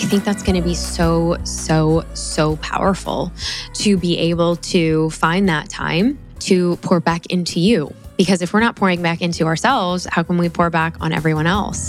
I think that's going to be so powerful to be able to find that time to pour back into you. Because if we're not pouring back into ourselves, how can we pour back on everyone else?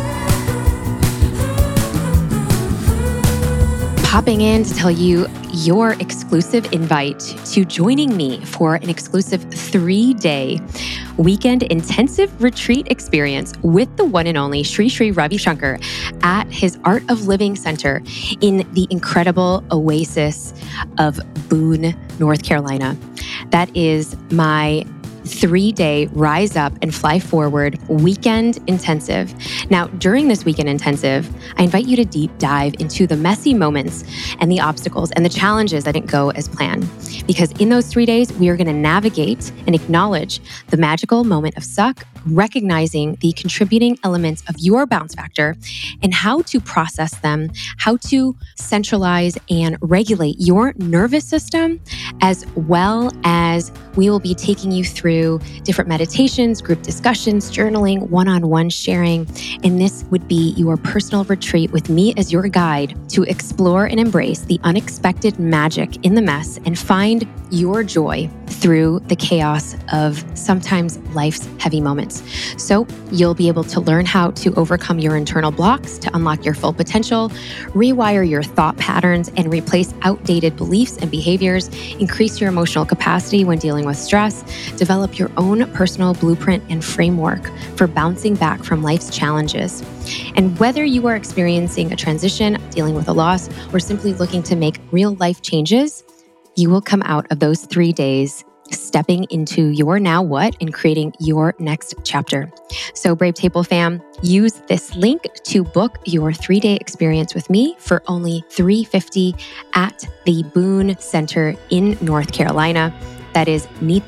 Popping in to tell you your exclusive invite to joining me for an exclusive 3-day weekend intensive retreat experience with the one and only Sri Sri Ravi Shankar at his Art of Living Center in the incredible oasis of Boone, North Carolina. That is my 3-day Rise Up and Fly Forward weekend intensive. Now, during this weekend intensive, I invite you to deep dive into the messy moments and the obstacles and the challenges that didn't go as planned. Because in those 3 days, we are going to navigate and acknowledge the magical moment of suck, recognizing the contributing elements of your bounce factor and how to process them, how to centralize and regulate your nervous system, as well as we will be taking you through different meditations, group discussions, journaling, one-on-one sharing. And this would be your personal retreat with me as your guide to explore and embrace the unexpected magic in the mess and find your joy through the chaos of sometimes life's heavy moments. So you'll be able to learn how to overcome your internal blocks to unlock your full potential, rewire your thought patterns and replace outdated beliefs and behaviors, increase your emotional capacity when dealing with stress, develop your own personal blueprint and framework for bouncing back from life's challenges. And whether you are experiencing a transition, dealing with a loss, or simply looking to make real life changes, you will come out of those 3 days stepping into your now what and creating your next chapter. So Brave Table fam, use this link to book your 3-day experience with me for only $350 at the Boone Center in North Carolina. That is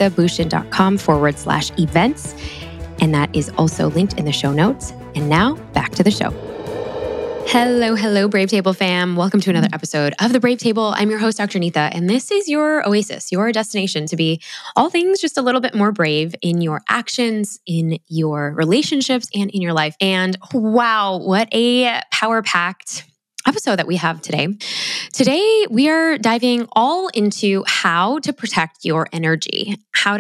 neetabhushan.com/events. And that is also linked in the show notes. And now back to the show. Hello, Brave Table fam. Welcome to another episode of The Brave Table. I'm your host, Dr. Neeta, and this is your oasis, your destination to be all things just a little bit more brave in your actions, in your relationships, and in your life. And wow, what a power-packed episode that we have today. Today, we are diving all into how to protect your energy,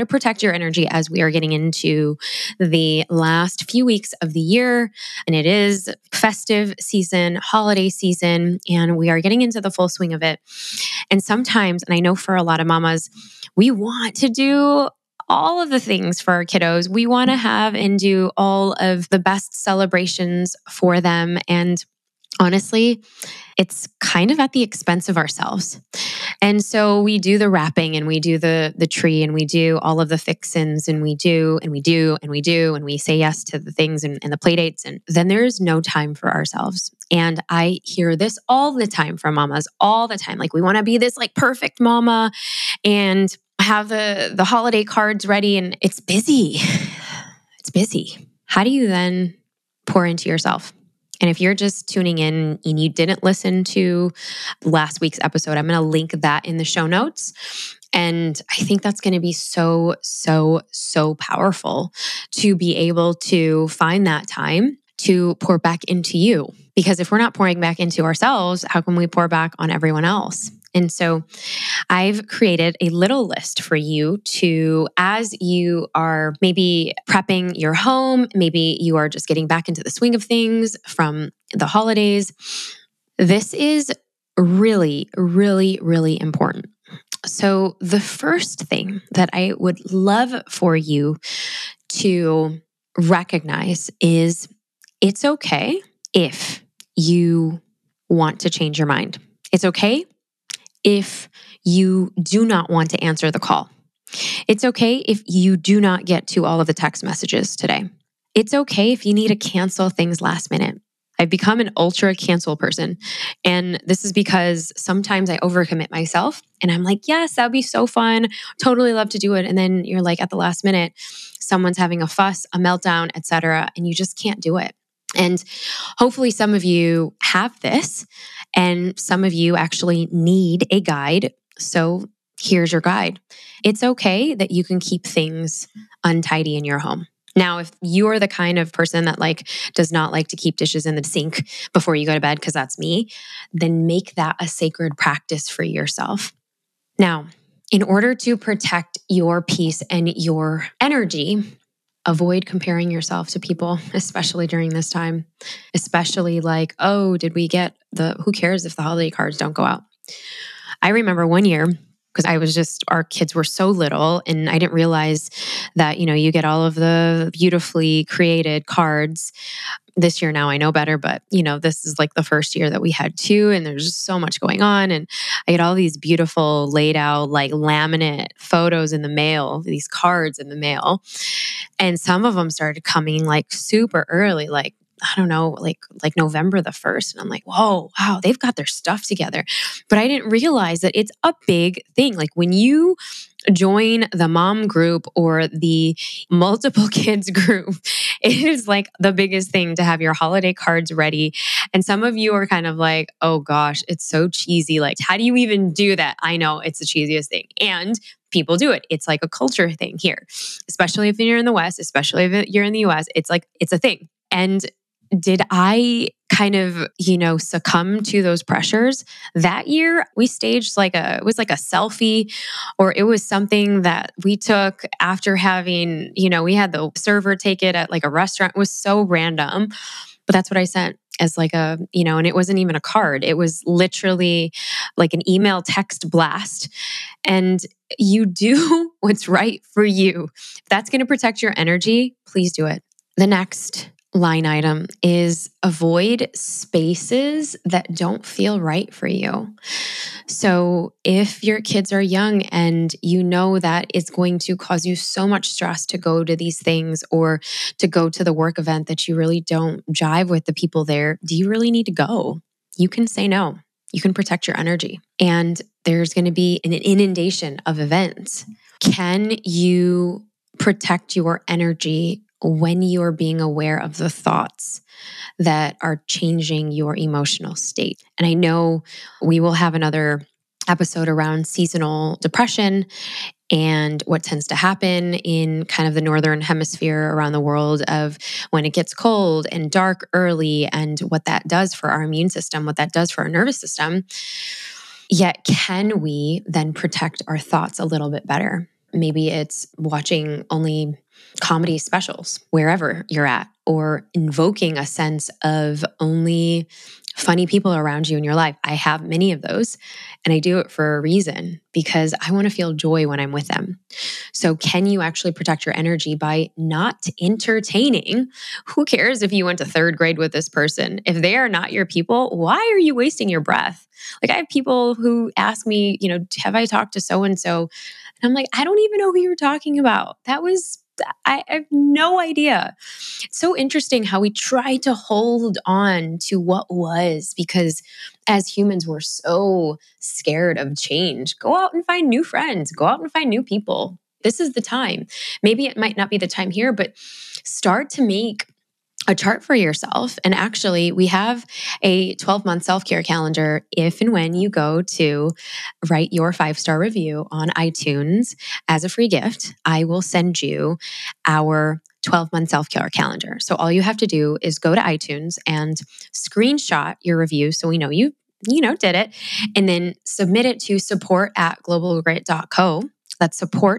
as we are getting into the last few weeks of the year. And it is festive season, holiday season, and we are getting into the full swing of it. And sometimes, and I know for a lot of mamas, we want to do all of the things for our kiddos. We want to have and do all of the best celebrations for them. And honestly, it's kind of at the expense of ourselves. And so we do the wrapping and we do the tree and we do all of the fixins and we do and we say yes to the things and the play dates. And then there's no time for ourselves. And I hear this all the time from mamas, all the time. Like we want to be this like perfect mama and have the holiday cards ready and it's busy. It's busy. How do you then pour into yourself? And if you're just tuning in and you didn't listen to last week's episode, I'm going to link that in the show notes. And I think that's going to be so powerful to be able to find that time to pour back into you. Because if we're not pouring back into ourselves, how can we pour back on everyone else? And so I've created a little list for you to, as you are maybe prepping your home, maybe you are just getting back into the swing of things from the holidays. This is really important. So the first thing that I would love for you to recognize is it's okay if you want to change your mind. It's okay if you do not want to answer the call. It's okay if you do not get to all of the text messages today. It's okay if you need to cancel things last minute. I've become an ultra cancel person. And this is because sometimes I overcommit myself and I'm like, yes, that would be so fun. Totally love to do it. And then you're like at the last minute, someone's having a fuss, a meltdown, etc., and you just can't do it. And hopefully some of you have this and some of you actually need a guide. So here's your guide. It's okay that you can keep things untidy in your home. Now, if you're the kind of person that does not like to keep dishes in the sink before you go to bed, because that's me, then make that a sacred practice for yourself. Now, in order to protect your peace and your energy, avoid comparing yourself to people, especially during this time, especially oh, did we get who cares if the holiday cards don't go out? I remember one year, because our kids were so little and I didn't realize that, you get all of the beautifully created cards. This year now I know better, but this is the first year that we had two, and there's just so much going on. And I get all these beautiful laid out laminate photos in the mail, these cards in the mail. And some of them started coming super early, I don't know, like November the 1st. And I'm like, whoa, wow, they've got their stuff together. But I didn't realize that it's a big thing. When you join the mom group or the multiple kids group, it is the biggest thing to have your holiday cards ready. And some of you are kind of oh gosh, it's so cheesy. How do you even do that? I know it's the cheesiest thing. And people do it. It's a culture thing here, especially if you're in the West, especially if you're in the US, it's a thing. And did I kind of, succumb to those pressures? That year, we staged it was a selfie, or it was something that we took after having, we had the server take it at a restaurant. It was so random, but that's what I sent as and it wasn't even a card. It was literally an email text blast. And you do what's right for you. If that's going to protect your energy, please do it. The next line item is avoid spaces that don't feel right for you. So if your kids are young and you know that it's going to cause you so much stress to go to these things or to go to the work event that you really don't jive with the people there, do you really need to go? You can say no. You can protect your energy. And there's going to be an inundation of events. Can you protect your energy when you're being aware of the thoughts that are changing your emotional state? And I know we will have another episode around seasonal depression and what tends to happen in kind of the northern hemisphere around the world of when it gets cold and dark early and what that does for our immune system, what that does for our nervous system. Yet, can we then protect our thoughts a little bit better? Maybe it's watching only comedy specials wherever you're at, or invoking a sense of only funny people around you in your life. I have many of those, and I do it for a reason, because I want to feel joy when I'm with them. So can you actually protect your energy by not entertaining? Who cares if you went to third grade with this person? If they are not your people, why are you wasting your breath? I have people who ask me, have I talked to so-and-so? And I'm like, I don't even know who you're talking about. I have no idea. It's so interesting how we try to hold on to what was, because as humans, we're so scared of change. Go out and find new friends. Go out and find new people. This is the time. Maybe it might not be the time here, but start to make a chart for yourself. And actually, we have a 12-month self-care calendar. If and when you go to write your 5-star review on iTunes as a free gift, I will send you our 12-month self-care calendar. So all you have to do is go to iTunes and screenshot your review so we know you did it, and then submit it to support@globalgrit.co. That's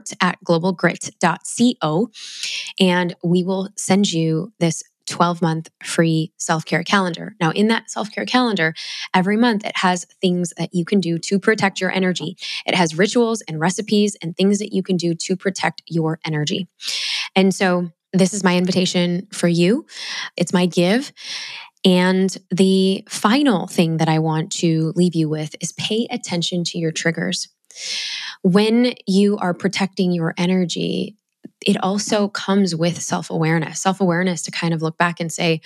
support@globalgrit.co. And we will send you this 12-month free self-care calendar. Now, in that self-care calendar, every month it has things that you can do to protect your energy. It has rituals and recipes and things that you can do to protect your energy. And so this is my invitation for you. It's my give. And the final thing that I want to leave you with is pay attention to your triggers. When you are protecting your energy, it also comes with self-awareness to kind of look back and say,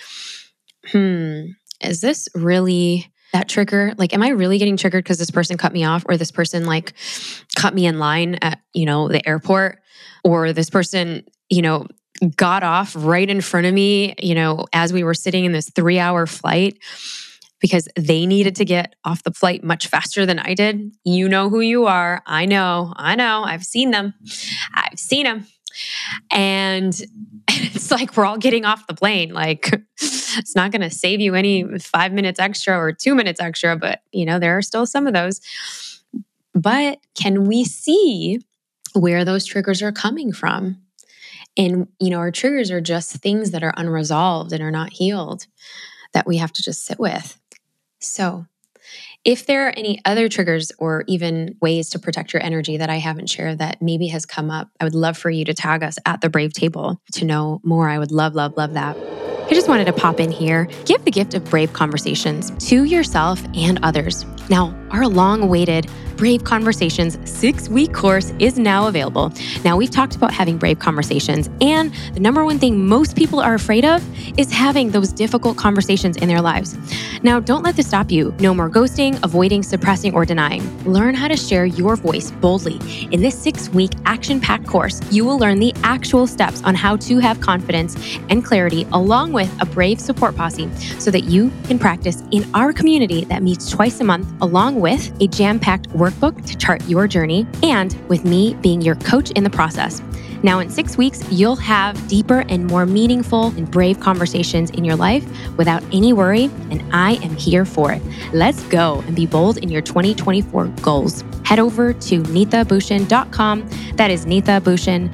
is this really that trigger? Am I really getting triggered because this person cut me off, or this person cut me in line at, the airport, or this person, got off right in front of me, as we were sitting in this 3-hour flight because they needed to get off the flight much faster than I did. You know who you are. I know. I've seen them. And it's like we're all getting off the plane. Like it's not going to save you any 5 minutes extra or 2 minutes extra, but there are still some of those. But can we see where those triggers are coming from? And, our triggers are just things that are unresolved and are not healed that we have to just sit with. So if there are any other triggers or even ways to protect your energy that I haven't shared that maybe has come up, I would love for you to tag us at The Brave Table to know more. I would love, love, love that. I just wanted to pop in here, give the gift of Brave Conversations to yourself and others. Now, our long-awaited Brave Conversations 6-week course is now available. Now, we've talked about having brave conversations, and the number one thing most people are afraid of is having those difficult conversations in their lives. Now, don't let this stop you. No more ghosting, avoiding, suppressing, or denying. Learn how to share your voice boldly. In this 6-week action-packed course, you will learn the actual steps on how to have confidence and clarity, along with a brave support posse, so that you can practice in our community that meets twice a month, along with a jam-packed workbook to chart your journey, and with me being your coach in the process. Now, in 6 weeks, you'll have deeper and more meaningful and brave conversations in your life without any worry, and I am here for it. Let's go and be bold in your 2024 goals. Head over to neetabhushan.com. That is Neeta Bhushan,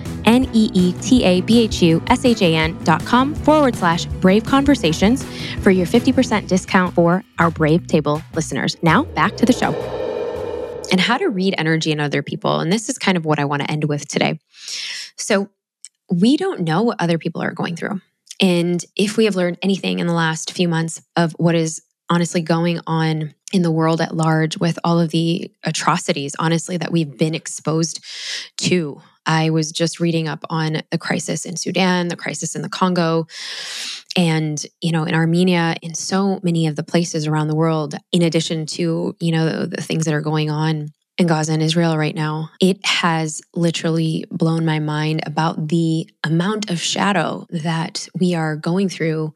neetabhushan.com/brave conversations for your 50% discount for our Brave Table listeners. Now, back to the show. And how to read energy in other people. And this is kind of what I want to end with today. So we don't know what other people are going through. And if we have learned anything in the last few months of what is honestly going on in the world at large with all of the atrocities, honestly, that we've been exposed to. I was just reading up on the crisis in Sudan, the crisis in the Congo, and, in Armenia, in so many of the places around the world, in addition to, the things that are going on in Gaza and Israel right now. It has literally blown my mind about the amount of shadow that we are going through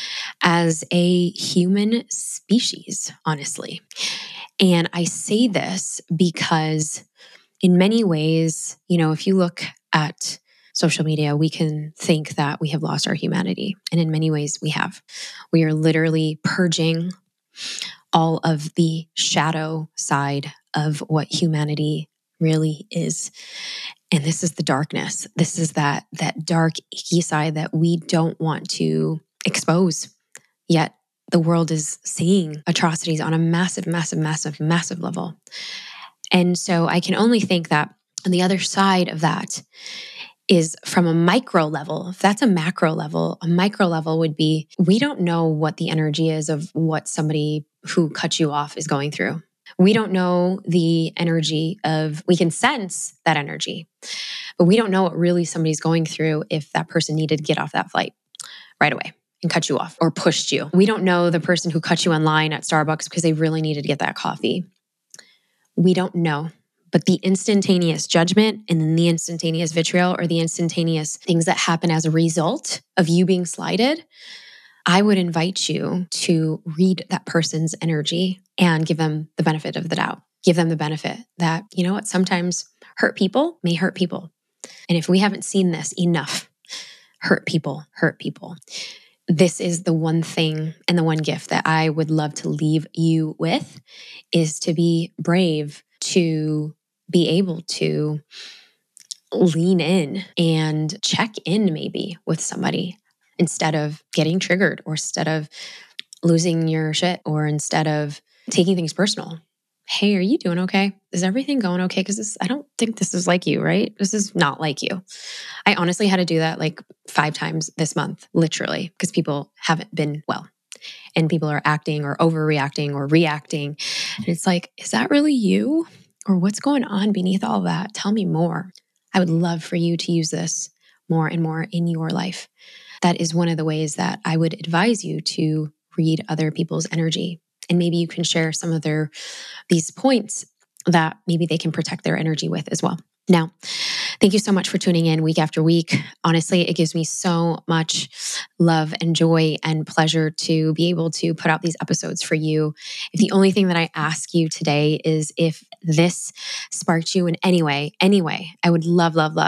as a human species, honestly. And I say this because in many ways, if you look at social media, we can think that we have lost our humanity. And in many ways, we have. We are literally purging all of the shadow side of what humanity really is. And this is the darkness. This is that dark, icky side that we don't want to expose. Yet the world is seeing atrocities on a massive, massive, massive, massive level. And so I can only think that on the other side of that is from a micro level. If that's a macro level, a micro level would be, we don't know what the energy is of what somebody who cut you off is going through. We don't know the energy of, we can sense that energy, but we don't know what really somebody's going through if that person needed to get off that flight right away and cut you off or pushed you. We don't know the person who cut you in line at Starbucks because they really needed to get that coffee. We don't know. But the instantaneous judgment and then the instantaneous vitriol or the instantaneous things that happen as a result of you being slighted, I would invite you to read that person's energy and give them the benefit of the doubt. Give them the benefit that, sometimes hurt people may hurt people. And if we haven't seen this enough, hurt people. This is the one thing and the one gift that I would love to leave you with is to be brave, to be able to lean in and check in maybe with somebody instead of getting triggered or instead of losing your shit or instead of taking things personal. Hey, are you doing okay? Is everything going okay? Because I don't think this is like you, right? This is not like you. I honestly had to do that like 5 times this month, literally, because people haven't been well. And people are acting or overreacting or reacting. And it's like, is that really you? Or what's going on beneath all that? Tell me more. I would love for you to use this more and more in your life. That is one of the ways that I would advise you to read other people's energy. And maybe you can share some of these points that maybe they can protect their energy with as well. Now, thank you so much for tuning in week after week. Honestly, it gives me so much love and joy and pleasure to be able to put out these episodes for you. If the only thing that I ask you today is if this sparked you in any way, I would love, love, love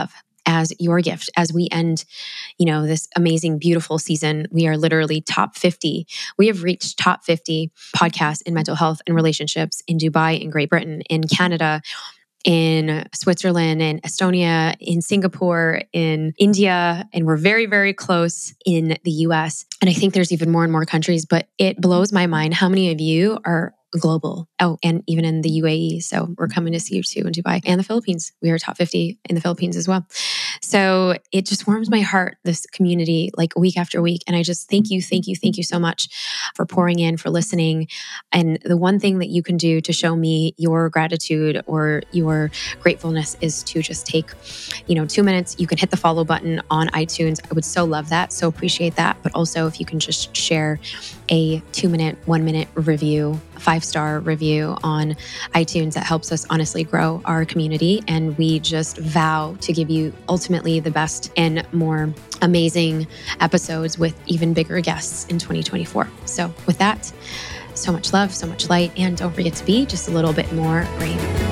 as your gift as we end, this amazing, beautiful season. We are literally top 50. We have reached top 50 podcasts in mental health and relationships in Dubai, in Great Britain, in Canada, in Switzerland, in Estonia, in Singapore, in India, and we're very, very close in the US. And I think there's even more and more countries, but it blows my mind how many of you are global. Oh, and even in the UAE. So we're coming to see you too in Dubai and the Philippines. We are top 50 in the Philippines as well. So it just warms my heart, this community, like week after week. And I just thank you so much for pouring in, for listening. And the one thing that you can do to show me your gratitude or your gratefulness is to just take, 2 minutes. You can hit the follow button on iTunes. I would so love that. So appreciate that. But also if you can just share a 2-minute, 1-minute review, 5-star review on iTunes, that helps us honestly grow our community. And we just vow to give you ultimately the best and more amazing episodes with even bigger guests in 2024. So with that, so much love, so much light, and don't forget to be just a little bit more brave.